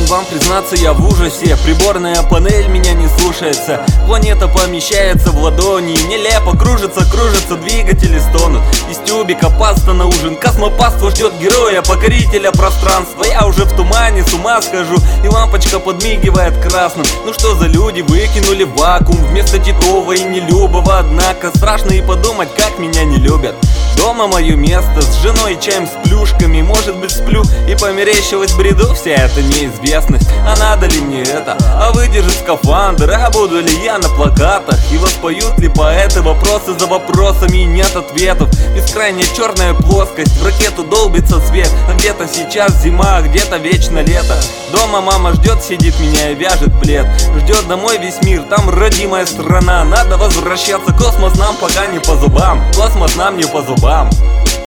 вам признаться, я в ужасе. Приборная панель меня не слушается. Планета помещается в ладони. Нелепо кружится, двигатели стонут. Из тюбика паста на ужин. Космопаство ждет героя, покорителя пространства. Я уже в тумане, с ума схожу. И лампочка подмигивает красным. Ну что за люди выкинули в вакуум вместо Титова и Нелюбова. Однако страшно и подумать, как меня не любят. Дома мое место, с женой и чаем с плюшками. Может быть, сплю и померещилась бреду вся эта неизвестность. А надо ли мне это? А выдержит скафандр? А буду ли я на плакатах? И воспоют ли поэты вопросы за вопросами и нет ответов? Бескрайняя черная плоскость, в ракету долбится свет. А где-то сейчас зима, а где-то вечно лето. Дома мама ждет, сидит меня и вяжет плед. Ждет домой весь мир, там родимая страна. Надо возвращаться, космос нам пока не по зубам. Космос нам не по зубам.